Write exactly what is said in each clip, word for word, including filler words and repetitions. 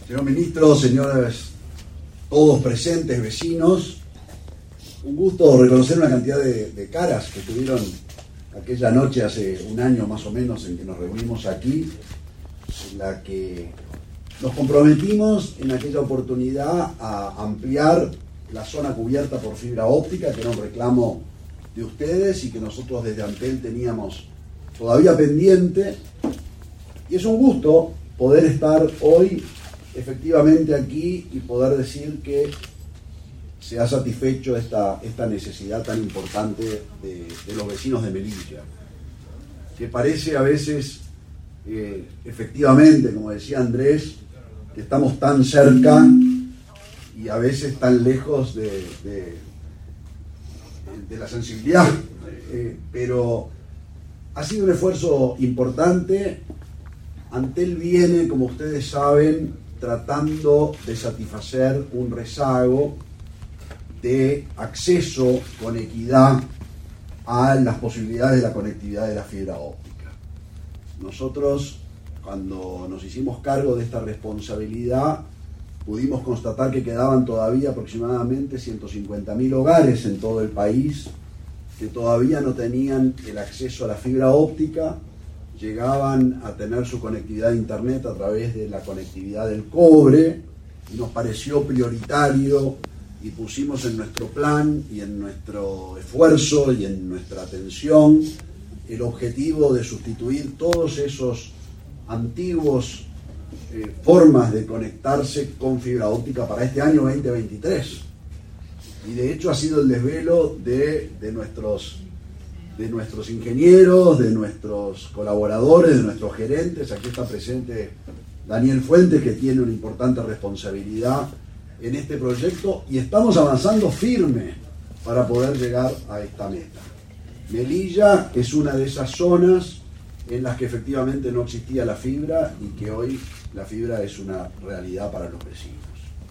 Señor ministro, señores, todos presentes, vecinos, un gusto reconocer una cantidad de, de caras que tuvieron aquella noche hace un año más o menos en que nos reunimos aquí, en la que nos comprometimos en aquella oportunidad a ampliar la zona cubierta por fibra óptica, que era un reclamo de ustedes y que nosotros desde Antel teníamos todavía pendiente. Y es un gusto poder estar hoy efectivamente aquí y poder decir que se ha satisfecho esta, esta necesidad tan importante de, de los vecinos de Melilla, que parece a veces, eh, efectivamente, como decía Andrés, que estamos tan cerca y a veces tan lejos de, de, de la sensibilidad, eh, pero ha sido un esfuerzo importante. Antel viene, como ustedes saben, tratando de satisfacer un rezago de acceso con equidad a las posibilidades de la conectividad de la fibra óptica. Nosotros, cuando nos hicimos cargo de esta responsabilidad, pudimos constatar que quedaban todavía aproximadamente ciento cincuenta mil hogares en todo el país que todavía no tenían el acceso a la fibra óptica, llegaban a tener su conectividad a internet a través de la conectividad del cobre, y nos pareció prioritario y pusimos en nuestro plan y en nuestro esfuerzo y en nuestra atención el objetivo de sustituir todos esos antiguos eh, formas de conectarse con fibra óptica para este año veinte veintitrés. Y de hecho ha sido el desvelo de, de nuestros de nuestros ingenieros, de nuestros colaboradores, de nuestros gerentes. Aquí está presente Daniel Fuentes, que tiene una importante responsabilidad en este proyecto, y estamos avanzando firme para poder llegar a esta meta. Melilla es una de esas zonas en las que efectivamente no existía la fibra y que hoy la fibra es una realidad para los vecinos.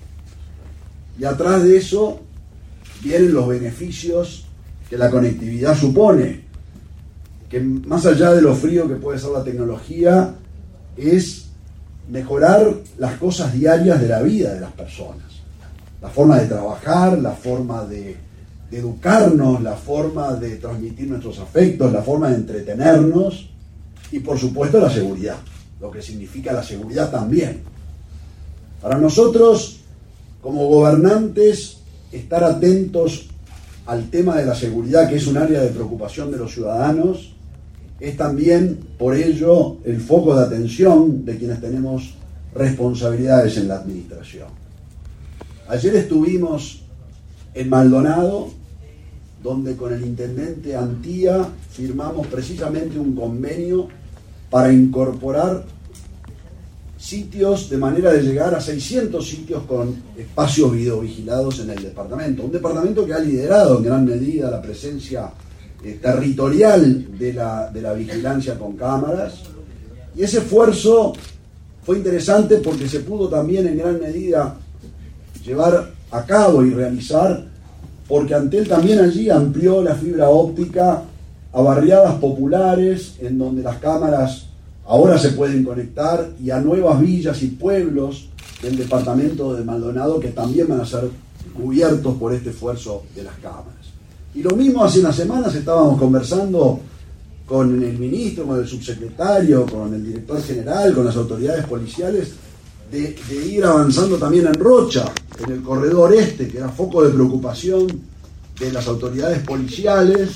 Y atrás de eso vienen los beneficios que la conectividad supone, que más allá de lo frío que puede ser la tecnología, es mejorar las cosas diarias de la vida de las personas. La forma de trabajar, la forma de, de educarnos, la forma de transmitir nuestros afectos, la forma de entretenernos y por supuesto la seguridad, lo que significa la seguridad también. Para nosotros, como gobernantes, estar atentos al tema de la seguridad, que es un área de preocupación de los ciudadanos, es también por ello el foco de atención de quienes tenemos responsabilidades en la administración. Ayer estuvimos en Maldonado, donde con el intendente Antía firmamos precisamente un convenio para incorporar sitios de manera de llegar a seiscientos sitios con espacios videovigilados en el departamento. Un departamento que ha liderado en gran medida la presencia eh, territorial de la, de la vigilancia con cámaras. Y ese esfuerzo fue interesante porque se pudo también en gran medida llevar a cabo y realizar porque Antel también allí amplió la fibra óptica a barriadas populares en donde las cámaras ahora se pueden conectar, y a nuevas villas y pueblos del departamento de Maldonado que también van a ser cubiertos por este esfuerzo de las cámaras. Y lo mismo hace unas semanas estábamos conversando con el ministro, con el subsecretario, con el director general, con las autoridades policiales, de, de ir avanzando también en Rocha, en el corredor este, que era foco de preocupación de las autoridades policiales.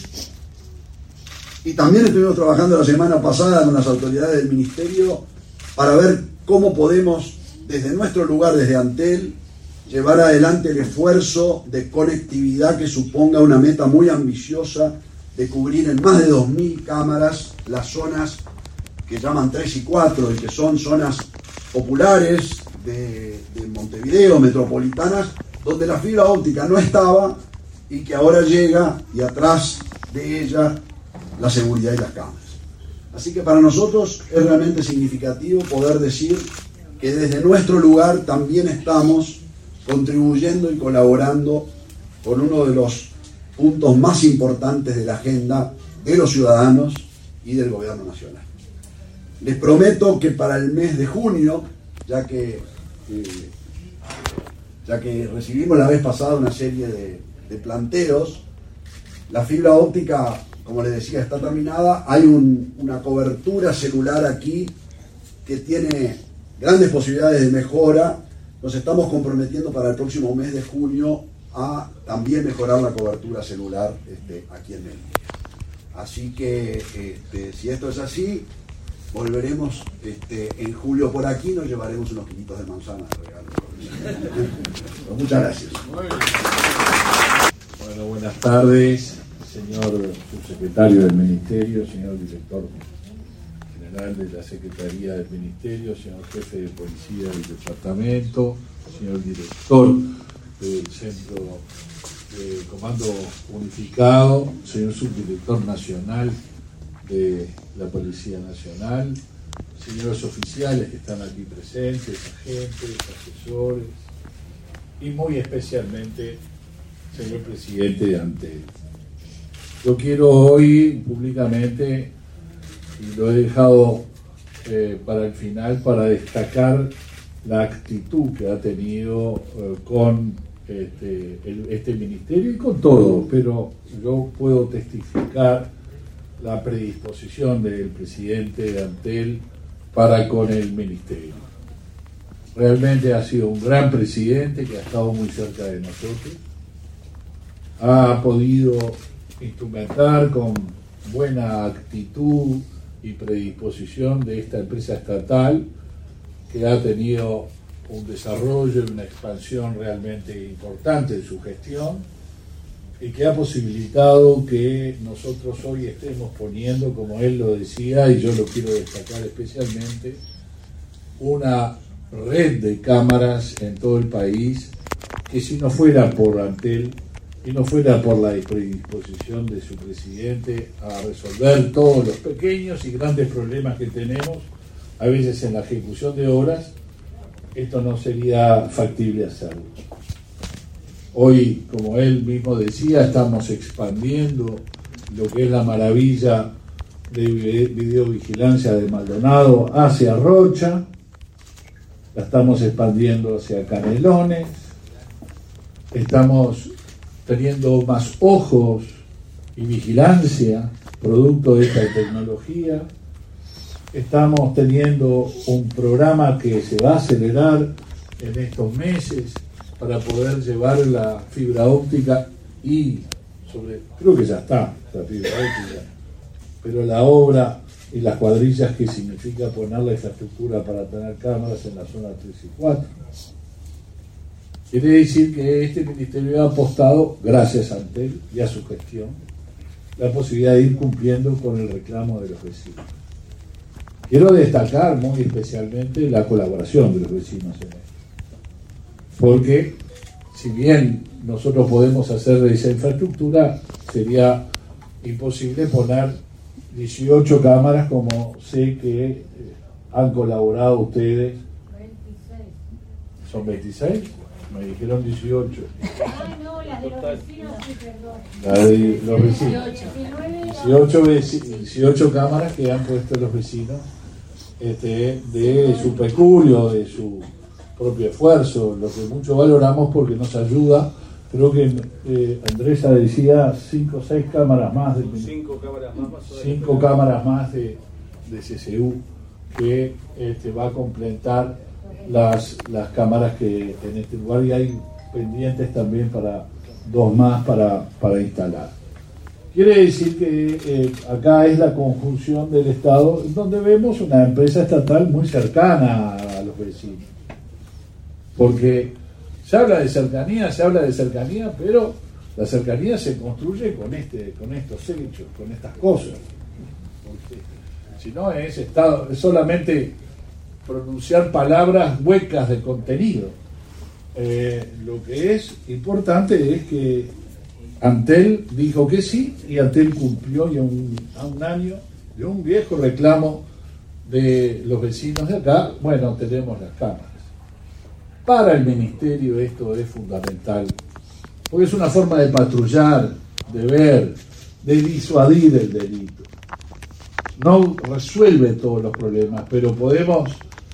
Y también estuvimos trabajando la semana pasada con las autoridades del ministerio para ver cómo podemos, desde nuestro lugar, desde Antel, llevar adelante el esfuerzo de conectividad que suponga una meta muy ambiciosa de cubrir en más de dos mil cámaras las zonas que llaman tres y cuatro y que son zonas populares de, de Montevideo, metropolitanas, donde la fibra óptica no estaba y que ahora llega, y atrás de ella la seguridad y las cámaras. Así que para nosotros es realmente significativo poder decir que desde nuestro lugar también estamos contribuyendo y colaborando con uno de los puntos más importantes de la agenda de los ciudadanos y del gobierno nacional. Les prometo que para el mes de junio, ya que eh, ya que recibimos la vez pasada una serie de, de planteos. La fibra óptica, como les decía, está terminada. Hay un, una cobertura celular aquí que tiene grandes posibilidades de mejora. Nos estamos comprometiendo para el próximo mes de junio a también mejorar la cobertura celular este, aquí en Melilla. Así que este, si esto es así, volveremos este, en julio por aquí, nos llevaremos unos kilitos de manzana de regalo. Pues muchas gracias. Bueno, buenas tardes, señor subsecretario del Ministerio, señor director general de la Secretaría del Ministerio, señor jefe de policía del departamento, señor director del Centro de Comando Unificado, señor subdirector nacional de la Policía Nacional, señores oficiales que están aquí presentes, agentes, asesores, y muy especialmente señor presidente de Antel. Yo quiero hoy públicamente, y lo he dejado eh, para el final, para destacar la actitud que ha tenido eh, con este, el, este ministerio y con todo, pero yo puedo testificar la predisposición del presidente de Antel para con el ministerio. Realmente ha sido un gran presidente que ha estado muy cerca de nosotros, ha podido instrumentar con buena actitud y predisposición de esta empresa estatal que ha tenido un desarrollo y una expansión realmente importante en su gestión y que ha posibilitado que nosotros hoy estemos poniendo, como él lo decía, y yo lo quiero destacar especialmente, una red de cámaras en todo el país que si no fuera por Antel y no fuera por la predisposición de su presidente a resolver todos los pequeños y grandes problemas que tenemos, a veces en la ejecución de obras, esto no sería factible hacerlo. Hoy, como él mismo decía, estamos expandiendo lo que es la maravilla de videovigilancia de Maldonado hacia Rocha, la estamos expandiendo hacia Canelones, estamos teniendo más ojos y vigilancia producto de esta tecnología. Estamos teniendo un programa que se va a acelerar en estos meses para poder llevar la fibra óptica y sobre, creo que ya está la fibra óptica, pero la obra y las cuadrillas que significa poner la infraestructura para tener cámaras en la zona tres y cuatro. Quiere decir que este ministerio ha apostado, gracias a Antel y a su gestión, la posibilidad de ir cumpliendo con el reclamo de los vecinos. Quiero destacar muy especialmente la colaboración de los vecinos en esto, porque si bien nosotros podemos hacer esa infraestructura, sería imposible poner dieciocho cámaras como sé que eh, han colaborado ustedes. veintiséis. ¿Son veintiséis? Me dijeron dieciocho. Ah, no, las de los vecinos, sí, perdón. La de los vecinos. dieciocho. dieciocho, dieciocho cámaras que han puesto los vecinos este, de su peculio, de su propio esfuerzo, lo que mucho valoramos porque nos ayuda. Creo que eh, Andresa decía cinco o seis cámaras más de cinco cámaras más, más cinco cámaras más de, de C C U que este, va a completar las, las cámaras que en este lugar, y hay pendientes también para dos más para, para instalar. Quiere decir que eh, acá es la conjunción del Estado, donde vemos una empresa estatal muy cercana a los vecinos. Porque se habla de cercanía, se habla de cercanía, pero la cercanía se construye con este, con estos hechos, con estas cosas. Porque si no es estado, es solamente pronunciar palabras huecas de contenido. Eh, lo que es importante es que Antel dijo que sí, y Antel cumplió y a un, a un año de un viejo reclamo de los vecinos de acá, bueno, tenemos las cámaras. Para el ministerio esto es fundamental, porque es una forma de patrullar, de ver, de disuadir el delito. No resuelve todos los problemas, pero podemos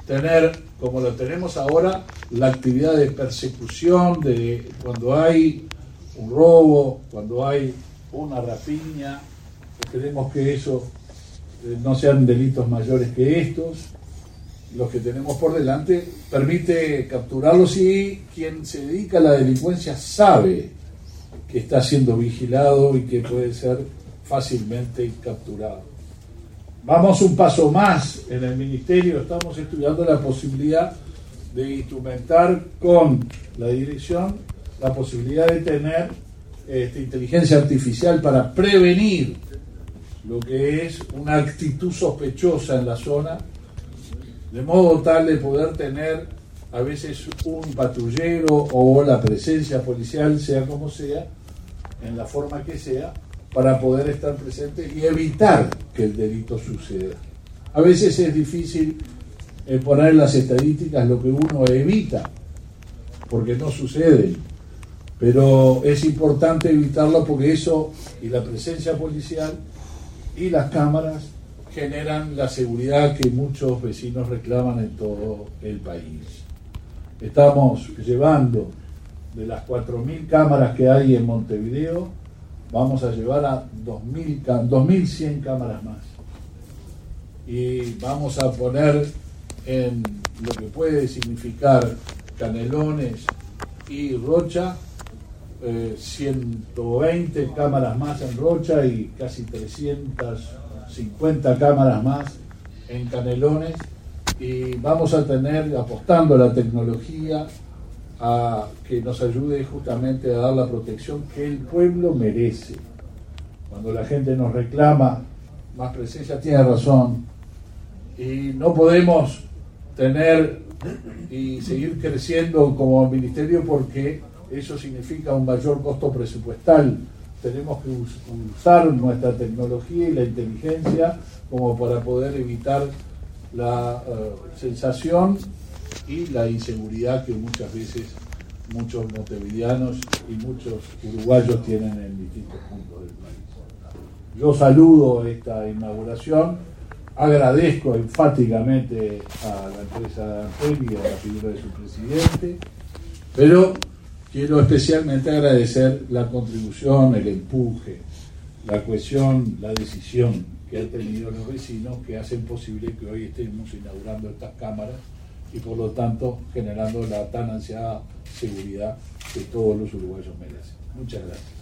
tener, como lo tenemos ahora, la actividad de persecución, de cuando hay un robo, cuando hay una rapiña. Esperemos que eso eh, no sean delitos mayores que estos, los que tenemos por delante, permite capturarlos y quien se dedica a la delincuencia sabe que está siendo vigilado y que puede ser fácilmente capturado. Vamos un paso más en el Ministerio, estamos estudiando la posibilidad de instrumentar con la dirección la posibilidad de tener este, inteligencia artificial para prevenir lo que es una actitud sospechosa en la zona, de modo tal de poder tener a veces un patrullero o la presencia policial, sea como sea, en la forma que sea, para poder estar presente y evitar que el delito suceda. A veces es difícil eh, poner en las estadísticas lo que uno evita, porque no sucede, pero es importante evitarlo porque eso y la presencia policial y las cámaras generan la seguridad que muchos vecinos reclaman en todo el país. Estamos llevando de las cuatro mil cámaras que hay en Montevideo, vamos a llevar a dos mil cien cámaras más. Y vamos a poner en lo que puede significar Canelones y Rocha, eh, ciento veinte cámaras más en Rocha y casi trescientas cincuenta cámaras más en Canelones, y vamos a tener, apostando a la tecnología, a que nos ayude justamente a dar la protección que el pueblo merece. Cuando la gente nos reclama más presencia, tiene razón, y no podemos tener y seguir creciendo como ministerio porque eso significa un mayor costo presupuestal. Tenemos que usar nuestra tecnología y la inteligencia como para poder evitar la uh, sensación y la inseguridad que muchas veces muchos montevideanos y muchos uruguayos tienen en distintos puntos del país. Yo saludo esta inauguración, agradezco enfáticamente a la empresa Ampel y a la figura de su presidente, pero quiero especialmente agradecer la contribución, el empuje, la cohesión, la decisión que han tenido los vecinos que hacen posible que hoy estemos inaugurando estas cámaras y por lo tanto generando la tan ansiada seguridad que todos los uruguayos merecen. Muchas gracias.